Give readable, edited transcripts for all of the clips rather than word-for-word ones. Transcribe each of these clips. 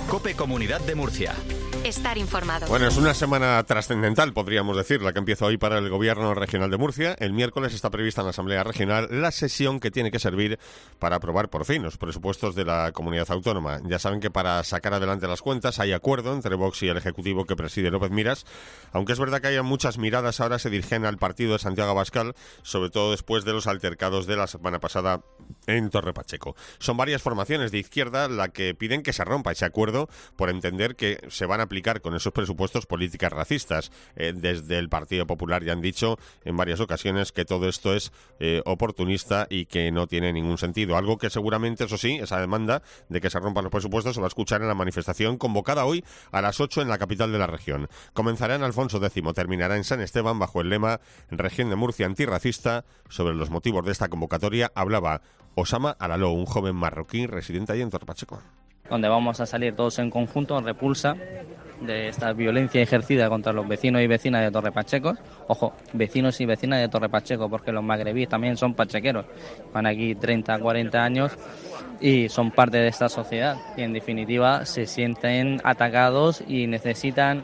COPE Comunidad de Murcia. Estar informado. Bueno, es una semana trascendental, podríamos decir, la que empieza hoy para el Gobierno Regional de Murcia. El miércoles está prevista en la Asamblea Regional la sesión que tiene que servir para aprobar por fin los presupuestos de la comunidad autónoma. Ya saben que para sacar adelante las cuentas hay acuerdo entre Vox y el Ejecutivo que preside López Miras, aunque es verdad que hay muchas miradas ahora se dirigen al partido de Santiago Abascal, sobre todo después de los altercados de la semana pasada en Torre Pacheco. Son varias formaciones de izquierda las que piden que se rompa ese acuerdo por entender que se van a aplicar con esos presupuestos políticas racistas. Desde el Partido Popular ya han dicho en varias ocasiones que todo esto es oportunista y que no tiene ningún sentido. Algo que seguramente, eso sí, esa demanda de que se rompan los presupuestos se va a escuchar en la manifestación convocada hoy a las 8 en la capital de la región. Comenzará en Alfonso X, terminará en San Esteban bajo el lema Región de Murcia antirracista. Sobre los motivos de esta convocatoria hablaba Osama Alaló, un joven marroquí residente ahí en Torre Pacheco. Donde vamos a salir todos en conjunto en repulsa de esta violencia ejercida contra los vecinos y vecinas de Torre Pacheco. Ojo, vecinos y vecinas de Torre Pacheco, porque los magrebíes también son pachequeros. Van aquí 30, 40 años y son parte de esta sociedad. Y en definitiva se sienten atacados y necesitan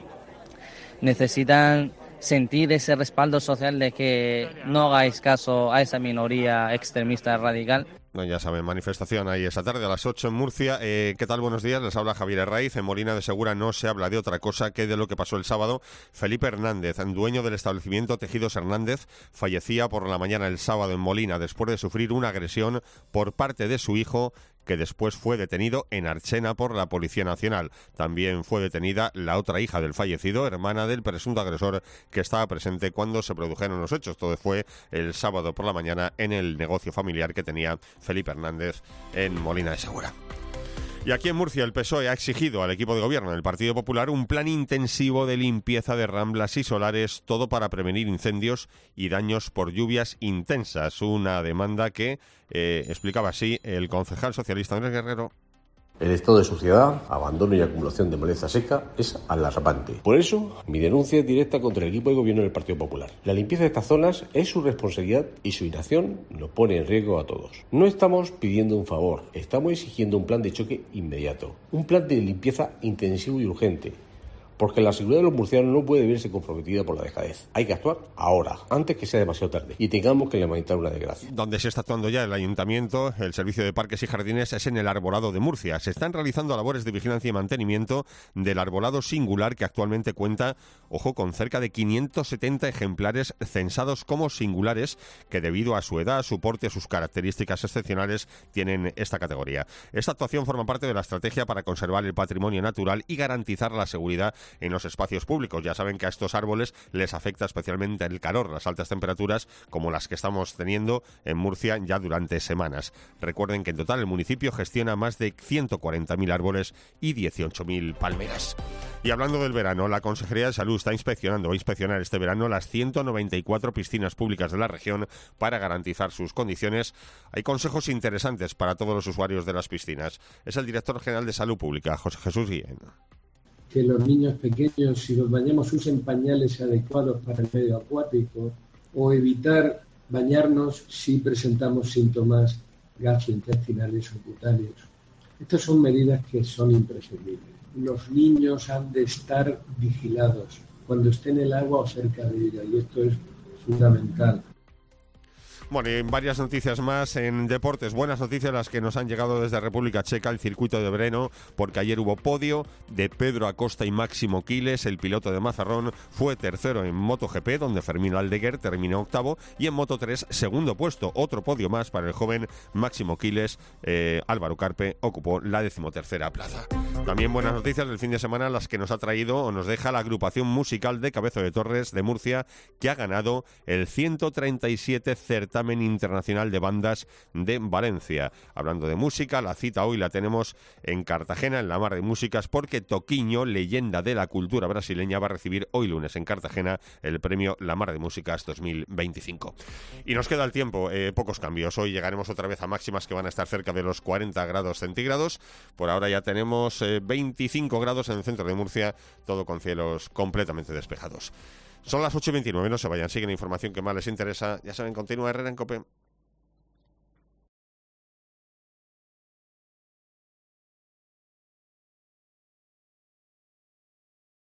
sentir ese respaldo social de que no hagáis caso a esa minoría extremista radical. Bueno, ya saben, manifestación ahí esta tarde a las 8 en Murcia. ¿Qué tal? Buenos días, les habla Javier Herraiz. En Molina de Segura no se habla de otra cosa que de lo que pasó el sábado. Felipe Hernández, dueño del establecimiento Tejidos Hernández, fallecía por la mañana el sábado en Molina después de sufrir una agresión por parte de su hijo, que después fue detenido en Archena por la Policía Nacional. También fue detenida la otra hija del fallecido, hermana del presunto agresor, que estaba presente cuando se produjeron los hechos. Todo fue el sábado por la mañana en el negocio familiar que tenía Felipe Hernández en Molina de Segura. Y aquí en Murcia el PSOE ha exigido al equipo de gobierno del Partido Popular un plan intensivo de limpieza de ramblas y solares, todo para prevenir incendios y daños por lluvias intensas. Una demanda que explicaba así el concejal socialista Andrés Guerrero. El estado de suciedad, abandono y acumulación de maleza seca es alarmante. Por eso, mi denuncia es directa contra el equipo de gobierno del Partido Popular. La limpieza de estas zonas es su responsabilidad y su inacción nos pone en riesgo a todos. No estamos pidiendo un favor, estamos exigiendo un plan de choque inmediato. Un plan de limpieza intensivo y urgente. Porque la seguridad de los murcianos no puede verse comprometida por la dejadez. Hay que actuar ahora, antes que sea demasiado tarde, y tengamos que lamentar una desgracia. Donde se está actuando ya el Ayuntamiento, el Servicio de Parques y Jardines, es en el arbolado de Murcia. Se están realizando labores de vigilancia y mantenimiento del arbolado singular, que actualmente cuenta, ojo, con cerca de 570 ejemplares censados como singulares, que debido a su edad, su porte, a sus características excepcionales, tienen esta categoría. Esta actuación forma parte de la estrategia para conservar el patrimonio natural y garantizar la seguridad en los espacios públicos. Ya saben que a estos árboles les afecta especialmente el calor, las altas temperaturas como las que estamos teniendo en Murcia ya durante semanas. Recuerden que en total el municipio gestiona más de 140.000 árboles y 18.000 palmeras. Y hablando del verano, la Consejería de Salud va a inspeccionar este verano las 194 piscinas públicas de la región para garantizar sus condiciones. Hay consejos interesantes para todos los usuarios de las piscinas. Es el director general de Salud Pública, José Jesús Guillén. Que los niños pequeños, si los bañamos, usen pañales adecuados para el medio acuático, o evitar bañarnos si presentamos síntomas gastrointestinales o cutáneos. Estas son medidas que son imprescindibles. Los niños han de estar vigilados cuando estén en el agua o cerca de ella, y esto es fundamental. Bueno, y varias noticias más en deportes. Buenas noticias las que nos han llegado desde República Checa, el circuito de Brno, porque ayer hubo podio de Pedro Acosta y Máximo Quiles. El piloto de Mazarrón fue tercero en MotoGP, donde Fermín Aldeguer terminó octavo, y en Moto3 segundo puesto. Otro podio más para el joven Máximo Quiles. Álvaro Carpe ocupó la 13ª plaza. También buenas noticias del fin de semana, las que nos ha traído o nos deja la agrupación musical de Cabezo de Torres de Murcia, que ha ganado el 137 certamen internacional de bandas de Valencia. Hablando de música, la cita hoy la tenemos en Cartagena, en la Mar de Músicas, porque Toquinho, leyenda de la cultura brasileña, va a recibir hoy lunes en Cartagena el premio La Mar de Músicas 2025. Y nos queda el tiempo, pocos cambios. Hoy llegaremos otra vez a máximas que van a estar cerca de los 40 grados centígrados. Por ahora ya tenemos 25 grados en el centro de Murcia, todo con cielos completamente despejados. Son las 8:29, no se vayan, siguen información que más les interesa. Ya saben, continúa Herrera en COPE.